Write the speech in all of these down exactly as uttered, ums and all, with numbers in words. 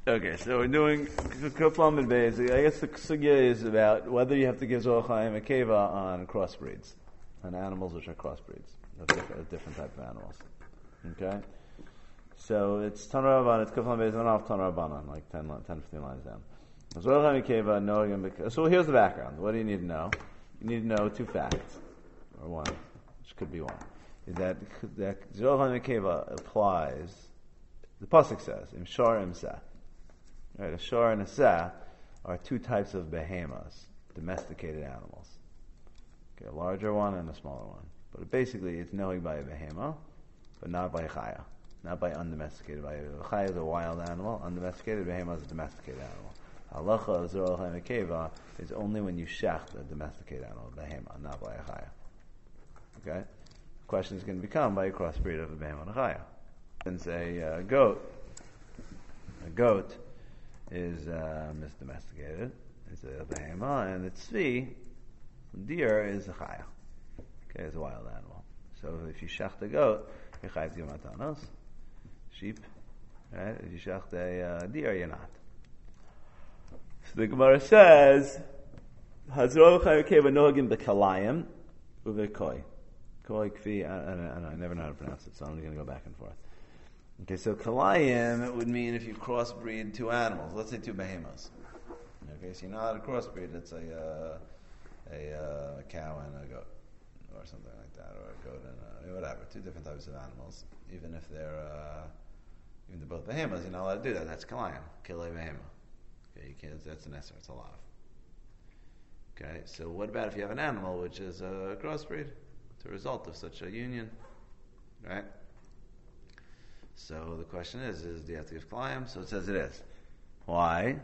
Okay, so we're doing Kuflam and Beis. I guess the sugya is about whether you have to give Zorah Chaim a keva on crossbreeds, on animals which are crossbreeds, a different, a different type of animals. Okay? So it's Tanur Rabbanan, it's Kuflam Beis, and off Tanur Rabbanan, like ten, ten, fifteen lines down. Zorah Chaim a keva, no, so here's the background. What do you need to know? You need to know two facts, or one, which could be one, is that, that Zorah Chaim a keva applies, the Pasuk says, Im Shor Im Seh. Right, a shor and a seh are two types of behemoths, domesticated animals. Okay, a larger one and a smaller one. But basically, it's knowing by a behemoth, but not by a chaya, not by undomesticated. By a chaya is a wild animal, undomesticated behemoth is a domesticated animal. Halacha of Zorah Chaim Keva is only when you shecht a domesticated animal, a behemoth, not by a chaya. Okay, the question is going to become by a crossbreed of a behemoth and a chaya. And say a uh, goat, a goat. is uh, misdomesticated. It's a behema, and the tzvi, deer, is a chaya. Okay, it's a wild animal. So if you shecht a goat, you're chayav to matanos. Sheep, right? If you shecht a uh, deer, you're not. So the Gemara says, Hazro chayav keva nohagim b'kalayim uvekoi. Koi kfi. I, I, I never know how to pronounce it, so I'm going to go back and forth. Okay, so kalayim, it would mean if you crossbreed two animals, let's say two behemoths. Okay, so you know how to crossbreed, let's say uh, a, uh, a cow and a goat, or something like that, or a goat and a, whatever, two different types of animals, even if they're, uh, even if they're both behemoths, you're not allowed to do that, that's kalayim, kilei behemoth. Okay, you can't, that's an esser, it's a lot. Okay, so what about if you have an animal which is a crossbreed? It's a result of such a union, right? So the question is, is do you have to give kalayim? So it says it is. Why?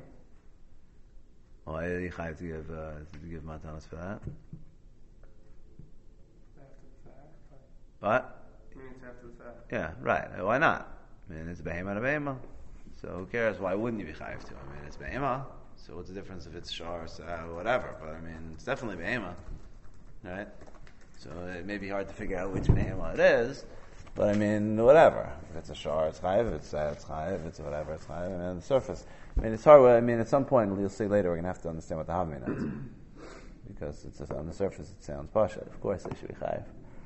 Why do you have to give, uh, to give matanos for that? After the fact. What? It means after the fact. Yeah, right. Why not? I mean, it's a behema and a behema. So who cares? Why wouldn't you be chayiv to? I mean, it's behema. So what's the difference if it's shar, or whatever? But I mean, it's definitely behema, right? So it may be hard to figure out which behema it is. But I mean, whatever. If it's a shar, it's chayiv. If it's uh, it's chayiv. If it's whatever, it's chayiv. I mean, on the surface, I mean, it's hard. I mean, at some point, you'll see later, we're going to have to understand what the havmin is, because it's just, on the surface, it sounds pasha. Of course, it should be chayiv.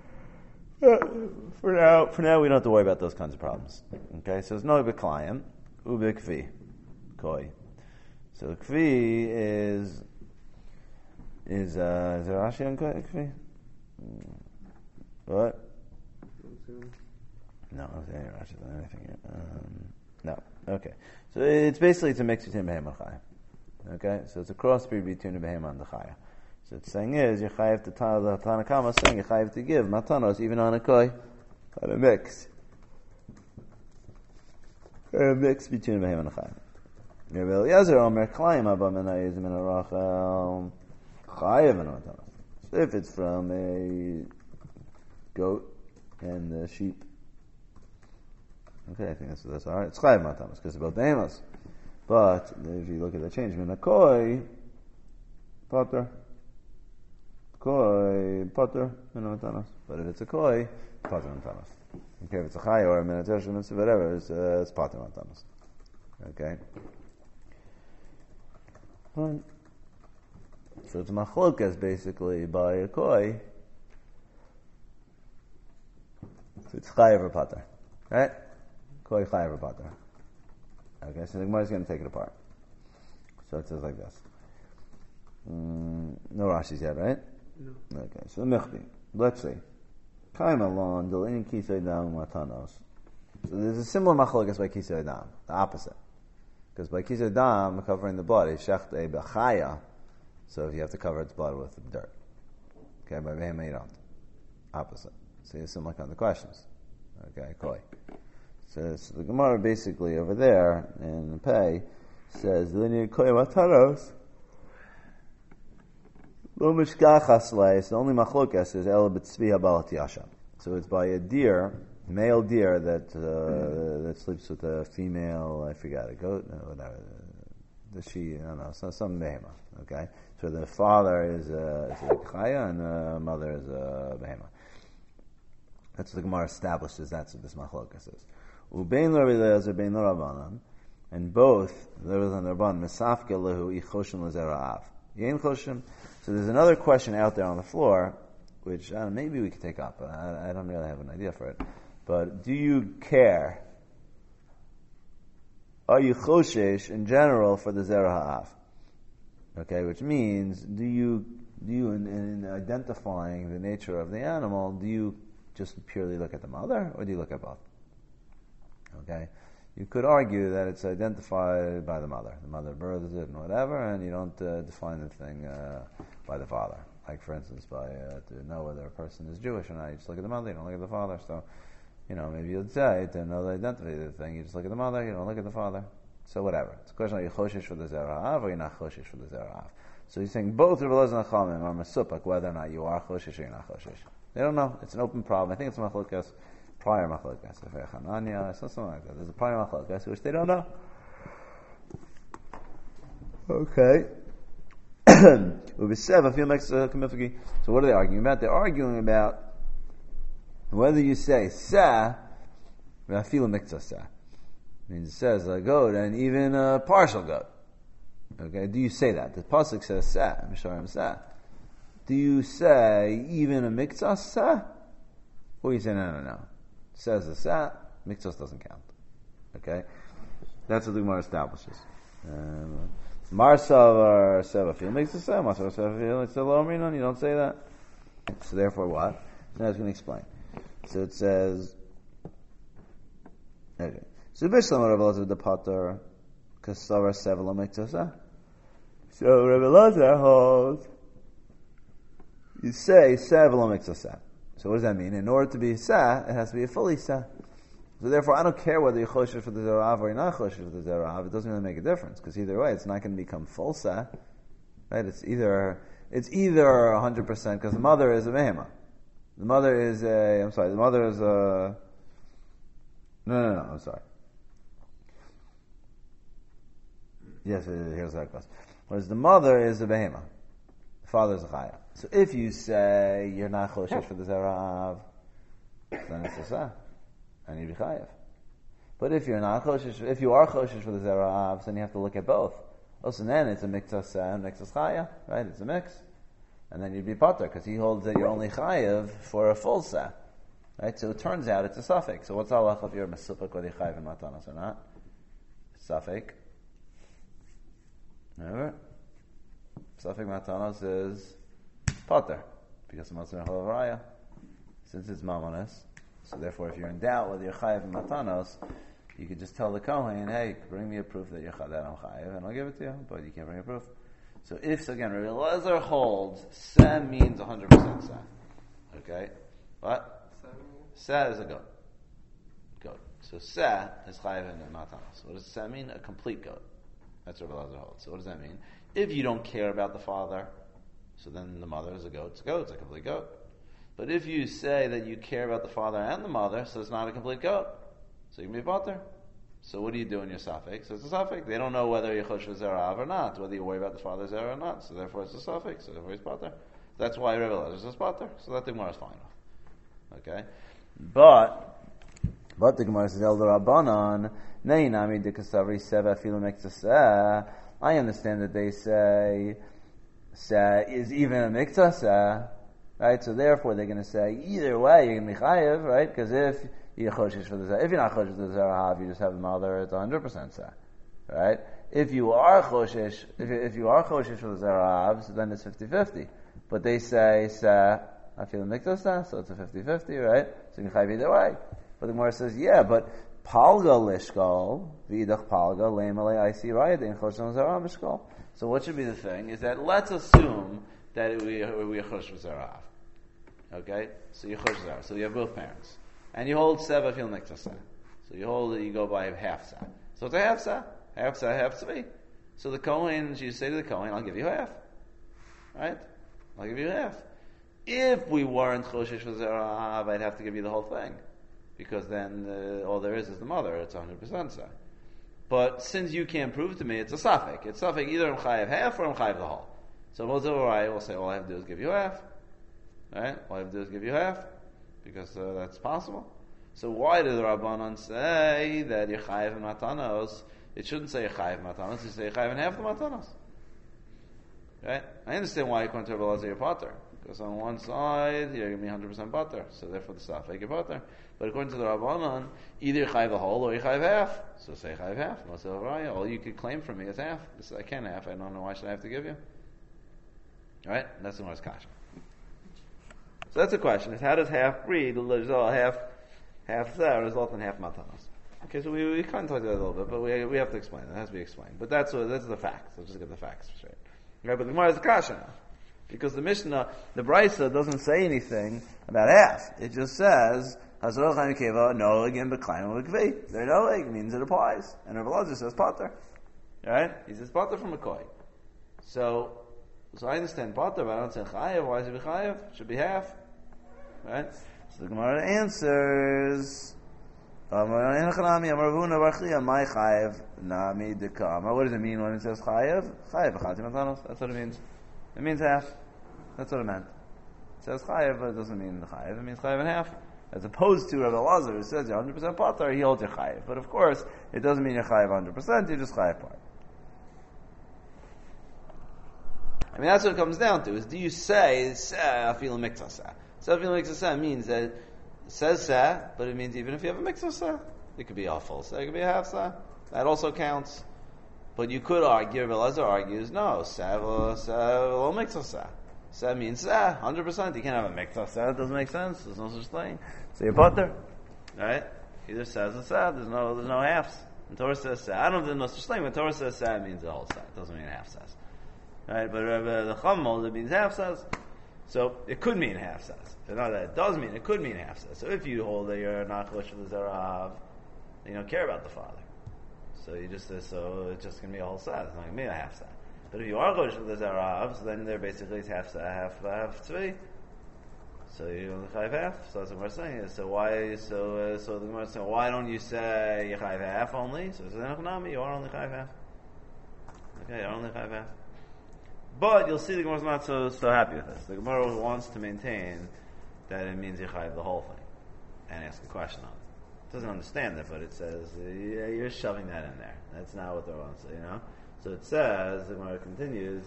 For now, for now, we don't have to worry about those kinds of problems. Okay, so there's no beklayim, ube kvi, koi. So kvi is is uh, is there Rashi on kvi? What? No, I don't Rashi on anything yet. Um, no. Okay. So it's basically it's a mix between behema and chaya. Okay? So it's a crossbreed between the behema and the chaya. So it's saying is you chayiv to tana the Tanakama is saying you chayiv to give matanos even on a koi, on a mix. A mix between behema and chaya. Rabbi Eliezer Omer Klayim Abba Menayis Min Arachel Chayiv and matanos. So if it's from a goat and the sheep. Okay, I think that's that's all right. It's chayiv matanos because they're both behemoths. But if you look at the change, min a koi, potter, koi potter min matanos. But if it's a koi, potter matanos. Okay, if it's a chay or a minateshim, whatever, it's uh, it's potter matanos. Okay. Right. So it's machlokas basically by a koi. So it's chayiv or potter, right? Koi chayiv or potter. Okay, so the Gemara is going to take it apart. So it says like this. Mm, no Rashi's yet, right? No. Okay, so the Mechbi. Let's see. Kaim alon delin kisei dam matanos. So there's a similar machlokas by kisei dam, the opposite. Because by kisei dam, covering the blood, is shecht a bechaya. So if you have to cover its blood with dirt. Okay, by behema you don't. Opposite. So you similar kind of questions. Okay, koi. So, so the Gemara basically over there in the pay says linear koi matanos lo mishkachas leis. The only machlokas is el b'tzvi habalat yasha. So it's by a deer, male deer that uh, that sleeps with a female. I forgot a goat, no, whatever. The she, I don't know, some some behema. Okay, so the father is a, is a chaya and the mother is a behema. That's what the Gemara establishes. That's what this machlokas is. Ubein Rabbi Eliezer bein Rabbanan. And both, there was on the Rabban, Mesafke lehu ichoshim lezera'av. Yein choshim. So there's another question out there on the floor, which uh, maybe we could take up. I, I don't really have an idea for it. But do you care? Are you choshesh in general for the zera ha'av? Okay, which means, do you, do you in, in identifying the nature of the animal, do you just purely look at the mother, or do you look at both? Okay, you could argue that it's identified by the mother. The mother births it and whatever, and you don't uh, define the thing uh, by the father. Like, for instance, by uh, to know whether a person is Jewish or not, you just look at the mother, you don't look at the father. So, you know, maybe you'd say to know the identity of the thing, you just look at the mother, you don't look at the father. So whatever. It's a question: are you choshesh for the zera ha'av or you're not choshesh for the zera ha'av? So he's saying both Rebbe Elazar and Chachamim are mesupak whether or not you are choshesh or you're not choshesh. They don't know. It's an open problem. I think it's machlokas, prior machlokas, Hananya, something like that. There's a prior machlokas which they don't know. Okay. So what are they arguing about? They're arguing about whether you say sa, v'afilu miktzah sa. Means it says a goat and even a partial goat. Okay, do you say that? The pasuk says sa, misharim sa. Do you say even a miktzah sa? Or you say no, no, no. It says the sa, miktzah doesn't count. Okay, that's what the Gemara establishes. Marsavar sevafil miktzah sa, marsavar sevafil it's a low minon. You don't say that. So therefore, what? Now I was going to explain. So it says, okay. So Bishlam Rebbe Elazar the Pater Kasavar Sevela Miktzah. So Rebbe Elazar holds you say Sevela Miktzah. So what does that mean? In order to be sa, it has to be a fully sa. So therefore, I don't care whether you're choshesh for the zerav or you're not choshesh for the zerav. It doesn't really make a difference because either way, it's not going to become full sa, right? It's either it's either one hundred percent because the mother is a behema. The mother is a. I'm sorry. The mother is a. No, no, no. I'm sorry. Yes, here's how it goes. Whereas the mother is a behema, the father is a chaya. So if you say you're not choshesh for the zerav, then it's a sa, and you be chayav. But if you're not choshesh, if you are choshesh for the zerav, then you have to look at both. Oh, so then it's a miktzah sa and miktzah chaya, right? It's a mix, and then you'd be pater because he holds that you're only chayav for a full sa, right? So it turns out it's a suffix. So what's halacha if you're mesupik whether you're chayav in matanos or not? Suffix. Remember? Safek Matanos is Potter, because Matzah and Chalaraya, since it's Mamonis. So therefore, if you're in doubt whether you're Chayav and Matanos, you could just tell the Kohen, hey, bring me a proof that you're that I'm Chayav, and I'll give it to you, but you can't bring a proof. So if, so again, Rabbi Elazar holds, Sa means one hundred percent Sa. Okay? What? Sa is a goat. Goat. So Sa is Chayav and Matanos. What does Sa mean? A complete goat. That's what Elazar holds. So what does that mean? If you don't care about the father, so then the mother is a goat. It's a goat. It's a complete goat. But if you say that you care about the father and the mother, so it's not a complete goat. So you can be potter. So what do you do in your suffix? So it's a suffix. They don't know whether you're chosh v'zerav or not, whether you worry about the father's zera or not. So therefore it's a suffix. So therefore it's potter. That's why Rebbe Elazar says potter. So that the Gemara is fine with. Okay? But, but the Gemara says, El Rabbanan, Nei nami de kasavri seva filu miktzah. I understand that they say sa is even a miktzah sa, right? So therefore they're going to say either way you're going to be chayev, right? Because if you're choshesh for the zera, if you're not choshesh for the zera, you just have the mother. It's one hundred percent sa, right? If you are choshesh, if you, if you are choshesh for the zera, so then it's fifty-fifty. But they say sa I feel a miktzah sa, so it's a fifty-fifty, right? So you can chayev either way. But the Gemara says, yeah, but Palga lishkol, v'idach palga, le'malei aisi rayadin, choshon zarav mishkol. So what should be the thing is that let's assume that we we are chosh v'zarav. Okay? So you're chosh v'zarav. So you have both parents. And you hold seva fil nikta sa. So you hold it, you go by half sa. So it's a half sa. Half sa, half tzvi. So the Kohen, you say to the Kohen, I'll give you half. Right? I'll give you half. If we weren't choshesh v'zarav, I'd have to give you the whole thing. Because then uh, all there is is the mother. It's one hundred percent sa. But since you can't prove to me, it's a suffix. It's suffix either I'm chayav half or I'm chayav the whole. So most of I will say all I have to do is give you half. Right? All I have to do is give you half. Because uh, that's possible. So why did the Rabbanan say that you're chayav and matanos it shouldn't say Chayiv Matanos, it should say Chayiv and half the Matanos. Right? I understand why according to Rabbi Elazar you're Potter. Because on one side, you're going to be one hundred percent Potter. So therefore the Safek you're Potter. But according to the Rabbanan, either you Chayiv the whole or you Chayiv half. So say Chayiv half. All you could claim from me is half. This I can half. I don't know why should I have to give you. Right? That's the Gemara's kasha. So that's the question. Is how does half breed result half half that result in half matanos? Okay, so we, we kind of talked about that a little bit, but we we have to explain it. It has to be explained. But that's what that's the facts. Let's just get the facts straight. Right? But the Gemara is the kasha now. Because the Mishnah, the Brisa doesn't say anything about half. It just says Hazor Chaim Keva no again b'Chaim v'Kvei. There no leg means it applies. And Rabbi Elazar says Potter. Right? He says Potter from a koi. So So I understand Potter, but I don't say Chayev. Why is it Chayev? Should be half. Right? So the Gemara answers, what does it mean when it says Chayev? Chayev, that's what it means. It means half. That's what it meant. It says Chayev, but it doesn't mean Chayev. It means Chayev and half. As opposed to Rabbi Elazar, who says you're one hundred percent Potter, he holds your Chayev. But of course, it doesn't mean you're Chayev one hundred percent, you're just Chayev part. I mean, that's what it comes down to, is do you say, Afilu Mikta Seh? So Afilu Mikta Seh means that it says Seh, but it means even if you have a Mikta Seh, it could be a full Seh, it could be a half Seh. That also counts. But you could argue, Rabbi Elazar argues, no, Seh lo Mikta Seh. Seh means Seh, one hundred percent. You can't have a Mikta Seh, it doesn't make sense, there's no such thing. So you're Potter. Right? Either Seh or Seh, there's no, there's no halves. When Torah says Seh, I don't think there's no such thing, when Torah says Seh, it means the whole Seh, it doesn't mean half Seh. Right, but uh, the Chum it means half says, so it could mean half says. So not that it does mean, it could mean half says. So if you hold that you're not Chosh for the Zerav, you don't care about the father. So you just say, so it's just going to be a whole says, it's not going to be a half says. But if you are Chosh for the Zerav, so then they're basically half says, half, half tzvi. So you only chayiv half. So that's what we're saying. So why, so, uh, so the Gemara saying, why don't you say you chayiv half only? So it's Enochnami, you are only chayiv half. Okay, you're only chayiv half. But you'll see the Gemara's not so so happy with this. The Gemara wants to maintain that it means you chayiv the whole thing and ask a question on it. It doesn't understand that, but it says yeah, you're shoving that in there. That's not what they want to say, you know. So it says the Gemara continues.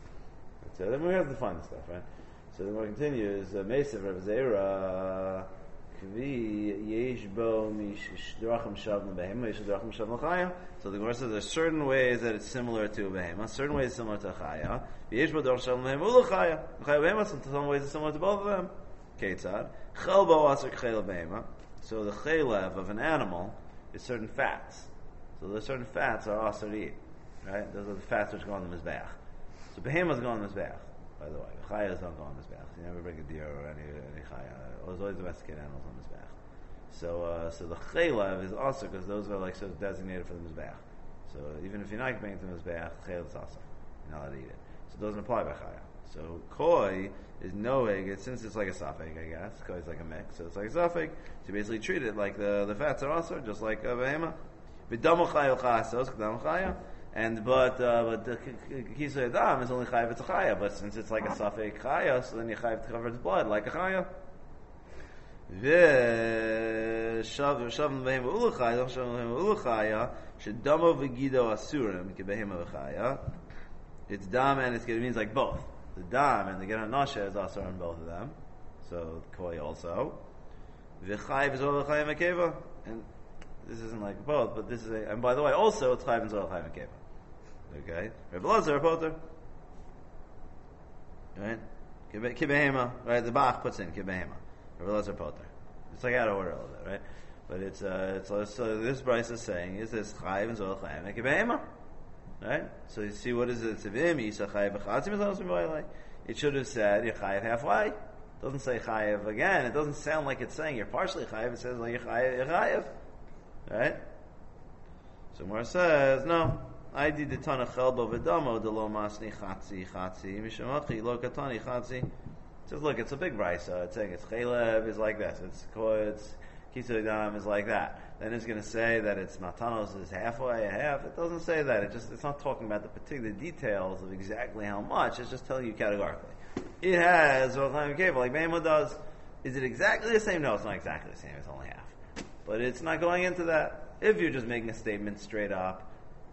So then we have to find the stuff, right? So the Gemara continues. Meisiv Rav Zera kvi yesh bo mish drachim shavna behema yesh drachim shavna chaya. So the Gemara says there's certain ways that it's similar to a behema, certain ways similar to a chaya. Yesh bo drachim shavna behema ulu chaya. Chaya behema, some ways it's similar to both of them. Ketzad chel bo aser chel behema. So the chelev of an animal is certain fats. So there's certain fats are aser to eat. Right? Those are the fats which go on the mizbeach. So behemoths go on the mizbeach. By the way, the chayas don't go on the mizbeach. You never bring a deer or any any chaya. There's always domesticated animals on the mizbeach. So, uh, so the chaylev is also because those are like sort of designated for the mizbeach. So even if you're not bringing it to the mizbeach, chaylev is also you're not allowed to eat it. So it doesn't apply by chaya. So koi is noeg. It's, since it's like a safek, I guess. Koi is like a mix, so it's like a safek. So you basically treat it like the the fats are also just like a behema. V'damu chaya chasos k'damu chaya. And but uh, but the kisei adam is only chayav it's a chaya. But since it's like a safek chaya, so then you chayav to cover its blood like a chaya. V'shav shav behema uluchaya, shav behema uluchaya, shedamo v'gido asurim kebehema v'chaya. It's dam and it's it means like both. The dam and the get nasha is also on both of them. So koi also. V'chayav is over chayim akeva. And this isn't like both, but this is a, and by the way, also it's chayv and zorah chayv akeva. Okay, Rabbi Elazar Potter, right? Kibehema, right? The Bach puts in kibehema. Rabbi Elazar Potter. It's like out of order a little bit, right? But it's uh, it's uh, so this Bryce is saying is this chayv and zorah chayv and kibehema, right? So you see what is it? Tzivim yisa chayv b'chatzim is it should have said you're chayv halfway. It doesn't say chayiv again. It doesn't sound like it's saying you're partially chayiv. It says like you're chayiv, you're chayiv. Right? So Mar says, no. I did the ton of chelbo v'damo de lo masni chatzi chatzi mishamachi lo katani chatzi. Says, look, it's a big brisa. It's saying it's chelev is like this. It's it's kisei dam is like that. Then it's going to say that it's matanos is halfway, a half. It doesn't say that. It just it's not talking about the particular details of exactly how much. It's just telling you categorically. It has like Behema does. Is it exactly the same? No, it's not exactly the same. It's only half. But it's not going into that. If you're just making a statement straight up,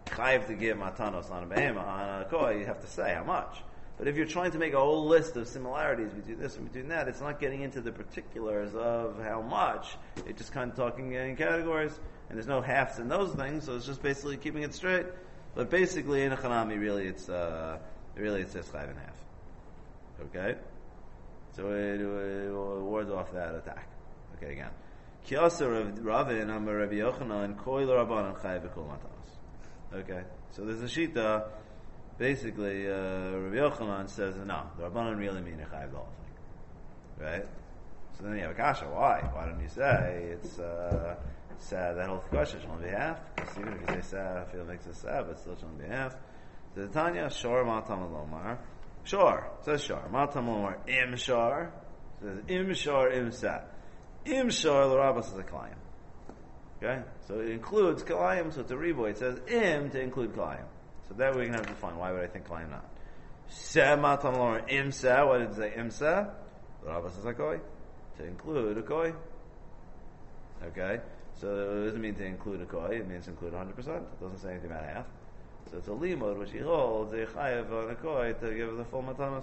chayiv to give matanos on a behema, on a koi, you have to say how much. But if you're trying to make a whole list of similarities between this and between that, it's not getting into the particulars of how much. It's just kind of talking in categories, and there's no halves in those things, so it's just basically keeping it straight. But basically, in a chanami, really, it's uh, really it says chayiv and half. Okay, so it, it wards off that attack. Okay, again, Kiyasa of Ravin Amar Rabbi Yochanan Koi Rabbanan Chayiv B'Kol Matanos. Okay, so there's a shita. Basically, uh, Rabbi Yochanan says, no, the Rabbanan really mean a chayiv the whole thing. Right? So then you have a kasha. Why? Why don't you say it's, uh, sad, that whole question should only be half? Because even if you say sad, I feel it makes it sad, but still should only be half. So the Tanya, shor matam alomar. Shor, says shor. Matam alomar, im shor. Says im shor, im sa. Im shor, the Rabbah says a kalayim. Okay? So it includes kalayim, so it's a riboy. It says im to include kalayim. So that we're going to have to find. Why would I think kalayim not? Seh matam alomar, im sa. What did it say? Im sa. The Rabbah says a koi. To include a koi. Okay? So it doesn't mean to include a koi, it means to include one hundred percent. It doesn't say anything about half. So it's a limud, which he holds a chayav on a koi to give the full matanos.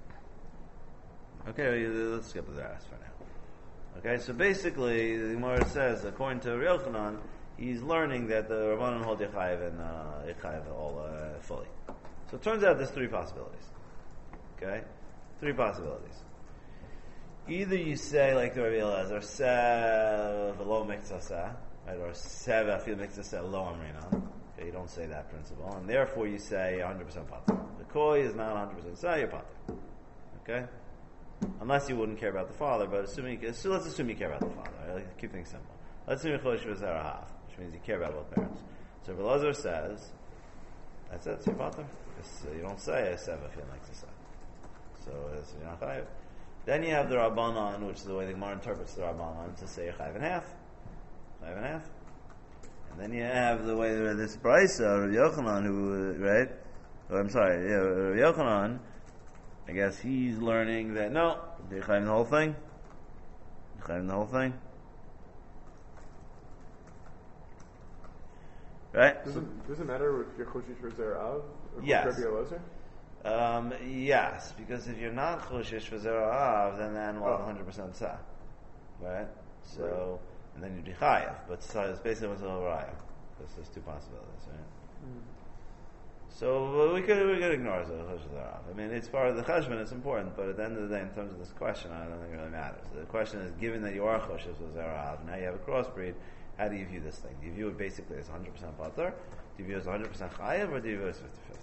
Okay, let's skip the rest for now. Okay, so basically, the Gemara says, according to Rabbi Yochanan, he's learning that the Rabbanan hold Yechayev and uh, Yechayev all uh, fully. So it turns out there's three possibilities. Okay? Three possibilities. Either you say, like the Rabbi Elazar, Sev lo mikzaseh, right, or Sev afil mikzaseh lo amrina. Okay, you don't say that principle, and therefore you say one hundred percent pater. The koi is not one hundred percent say, you're pater. Okay? Unless you wouldn't care about the father, but assuming, so let's assume you care about the father. Right? Like, keep things simple. Let's assume you chodesh v'zerahav, which means you care about both parents. So Rabbi Elazar says, that's it, so you're pater. Uh, you don't say Sev afil mikzaseh. So it's, you're not chayiv. Then you have the Rabbanan, which is the way the Gemara interprets the Rabbanan, to say chayiv and half. Chayiv and half. And then you have the way that this Brisa, Rabbi Yochanan, who, right? Oh, I'm sorry, yeah, Rabbi Yochanan, I guess he's learning that, no, they're chayiv the whole thing. Chayiv the whole thing. Right? Does it, does it matter if you're Choshish or Zerav? Or Yes. Rabbi Elazar? Um, yes, because if you're not choshish for zerav, then the animal is Oh. one hundred percent sa, right? So, right. And then you'd be chayav, but sa is basically what's over raya. There's, there's two possibilities, right? Mm. So we could we could ignore choshish zerav. I mean, it's part of the cheshbon; it's important, but at the end of the day, in terms of this question, I don't think it really matters. The question is, given that you are choshish for zerav, now you have a crossbreed. How do you view this thing? Do you view it basically as one hundred percent pater? Do you view it as one hundred percent chayav, or do you view it as fifty-fifty?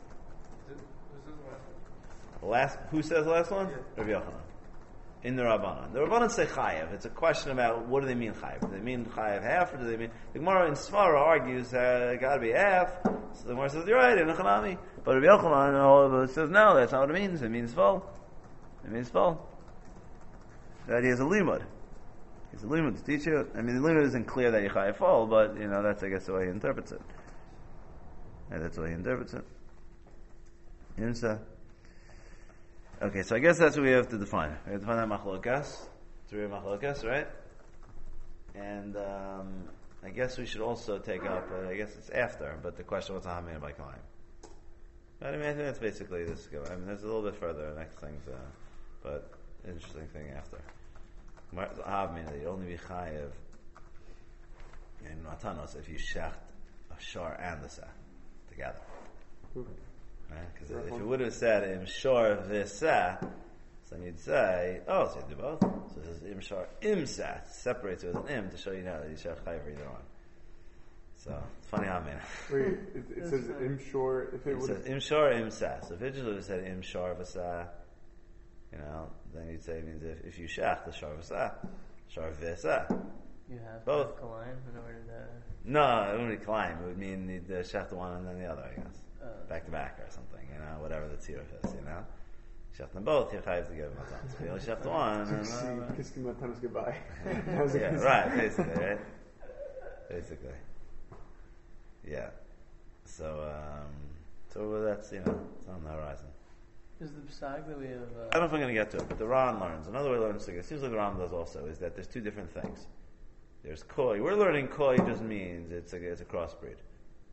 The last, who says the last one? Yeah. Rabbi Yochanan. In the Rabbanan. The Rabbanan say chayav. It's a question about what do they mean chayav? Do they mean chayav half, or do they mean... The Gemara in Svara argues uh, it got to be half. So the Gemara says, you're right, in the Chanami. But Rabbi Yochanan says, no, that's not what it means. It means full. It means full. That he has a limud. He has a limud to teach you. I mean, the limud isn't clear that you chayav full, but, you know, that's, I guess, the way he interprets it. Yeah, that's the way he interprets it. Insa. Okay, so I guess that's what we have to define. We have to define that machlokas, three machlokas, right? And um, I guess we should also take up. Uh, I guess it's after, but the question was hamin by kalayim. But I mean, I think that's basically this. I mean, there's a little bit further. Next things, uh, but interesting thing after. Hamin that you only be chayiv in matanos if you shecht a shar and the seh together. Okay. Because right? If it would have said im shor v'seh, so then you'd say, oh, so you do both. So it says im shor im seh, separates it with an im to show you now that you share chayiv either one. So it's funny how I mean. Wait, it, it says im shor. If it, it would says im shor im seh. So if it just would have said im shor v'seh, you know, then you'd say it means if, if you shech the shor v'seh, shor v'seh. You have both kalayim in order to. No, it wouldn't be kalayim. It would mean you'd uh, shech the one and then the other, I guess. Uh, back to back or something, you know, whatever the tziruf is, you know. Shech them both, you're chayiv to give them a So you only shech the one, and then... Uh, Kiss matanos goodbye. yeah, right, basically, right? Basically. Yeah. So, um, so that's, you know, it's on the horizon. Is the psag that we have... Uh, I don't know if I'm going to get to it, but the Ran learns. Another way to learn it seems like the Ran does also, is that there's two different things. There's koi. We're learning koi just means it's a, it's a crossbreed.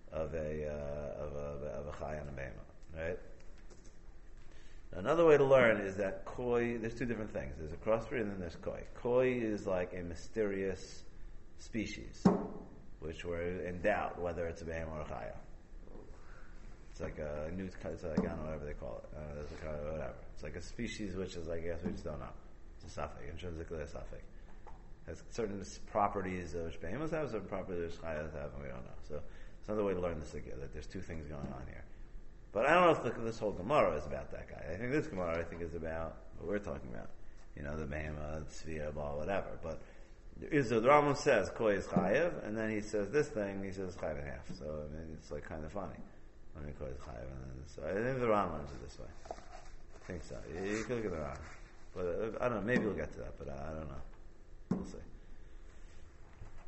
of a uh, of a of a chay and a behema, right? Another way to learn is that koi. There's two different things. There's a crossbreed and then there's koi. Koi is like a mysterious species, which we're in doubt whether it's a behema or a chaya. It's like a new. It's like I don't know whatever they call it. Uh, it's like a, whatever. It's like a species which is, I guess, we just don't know. It's a suffix, intrinsically a suffix. Has certain properties which behemoths have, certain properties which chayas have, and we don't know. So it's another way to learn this again, that there's two things going on here. But I don't know if the, this whole Gemara is about that guy. I think this Gemara, I think, is about what we're talking about. You know, the behemoth, sphere, blah, whatever. But is the Rambam says koi is chayev, and then he says this thing, he says chayev and a half. So I mean, it's like kind of funny. I mean, koi is chayev, and then so I think the Rambam learns it this way. I think so. You, you can look at the Rambam, but uh, I don't know. Maybe we'll get to that, but uh, I don't know. We'll see.